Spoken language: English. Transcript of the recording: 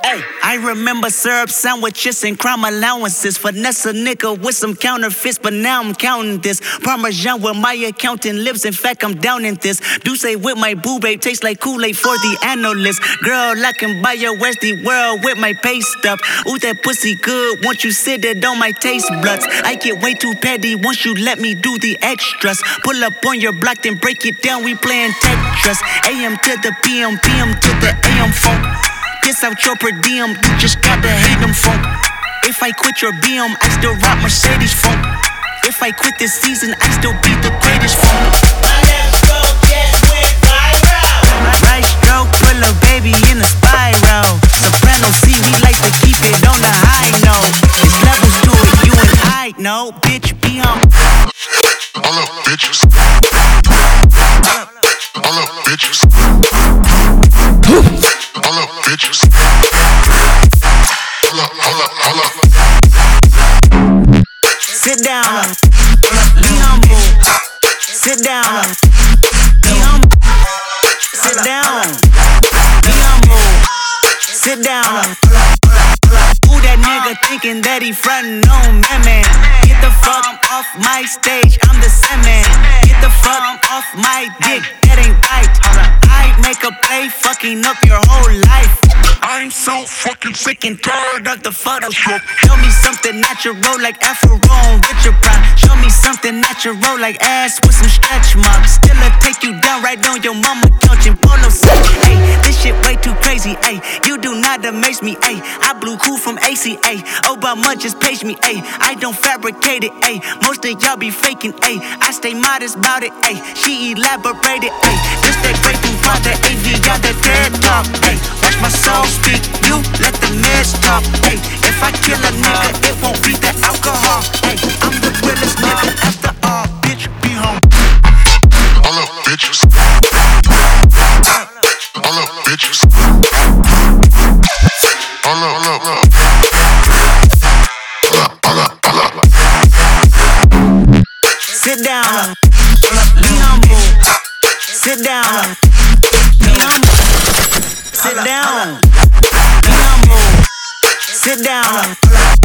Ay, I remember syrup sandwiches and crime allowances. Finesse a nigga with some counterfeits, but now I'm counting this. Parmesan where my accountant lives, in fact I'm down in this. Douce with my boo babe, tastes like Kool-Aid for the analyst. Girl, I can buy your Westie world with my pay stub. Ooh, that pussy good, once you sit it on my taste buds. I get way too petty once you let me do the extras. Pull up on your block, then break it down, we playing Tetris. AM to the PM, PM to the AM funk. Piss out your per diem, you just gotta hate them funk. If I quit your BM, I still rock Mercedes funk. If I quit this season, I still be the greatest funk. My left stroke just went viral. Right stroke, put a baby in a spiral. Soprano C, we like to keep it on the high note. There's levels to it, you and I know. Bitch, be on. All up, bitches. All up, bitches. All up, bitches. Hold up. Sit down. Be humble. Sit down. Be humble. Sit down. Be humble. Sit down. Who that nigga thinking that he frontin' on me, man? Get the fuck off my stage, I'm the Sandman. Get the fuck off my dick, that ain't right. I make a play, fucking up your whole life. I'm so fucking sick and tired of the Photoshop. Show me something natural like Afro on Richard Pryor. Show me something natural like ass with some stretch marks. Still I take you down right on your mama couch in polo set. Ay, this shit way too crazy. Ay, you do not amaze me. Ay, I blew cool from ACA. Obama just paged me. Ay, I don't fabricate it. Ay, most of y'all be faking. Ay, I stay modest about it. Ay, she elaborated. Ay, this that great thing for the AV got that dead talk. Ay, watch my soul speak. You let the meds talk. Ay, if I kill a nigga, it won't be the alcohol. Ay, I'm the realest nigga after all. Bitch, be home. All up, bitches. All up, bitches. All up. Sit down. Be humble. Sit down. Be humble. Sit down. Be humble. Sit down.